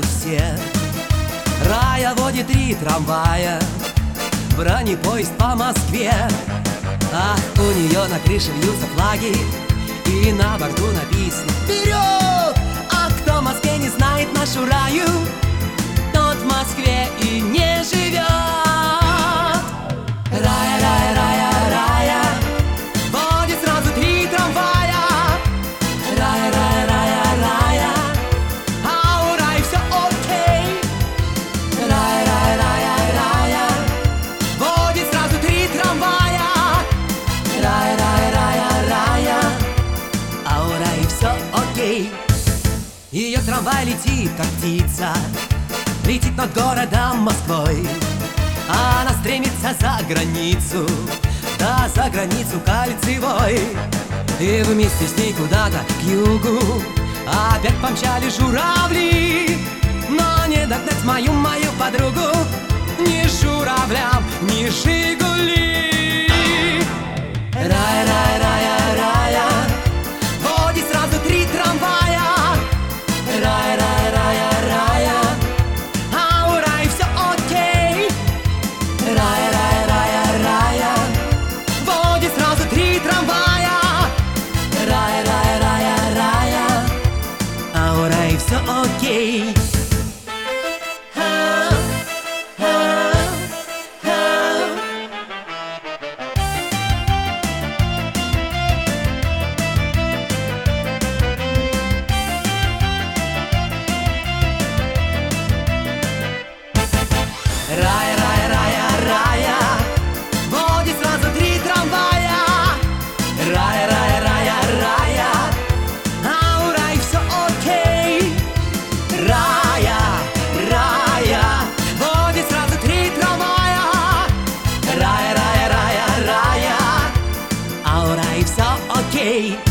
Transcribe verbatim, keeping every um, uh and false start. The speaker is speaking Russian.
всех. Рая водит три трамвая, бронепоезд по Москве. Ах, у нее на крыше вьются флаги, и на борту написано «Вперед!» А кто в Москве не знает нашу Раю, тот в Москве и не живет. Рая, рая, рая, рая водит сразу три трамвая. Рая, рая, рая, рая, а у Раи все окей. Рая, рая, рая, рая водит сразу три трамвая. Рая, рая, рая, рая, а у Раи все окей. Ее трамвай летит, как птица, летит над городом Москвой. Она стремится за границу, да за границу кольцевой. И вместе с ней куда-то к югу опять помчали журавли. Но не догнать мою, мою подругу ни журавлям, ни Жигули. Рая, рая, рая, рая водит сразу три трамвая. Рая, рая, рая, рая, а у Раи все окей. Рая, рая, рая, рая водит сразу три трамвая. Рая, рая, рая, рая, а у Раи все окей. А, а, а. Рая, рая, рая, рая водит сразу три трамвая. Рая, рая, рая, рая, а у Раи все окей. Рая, рая водит сразу три трамвая. Рая, рая, рая, рая, а у Раи все окей.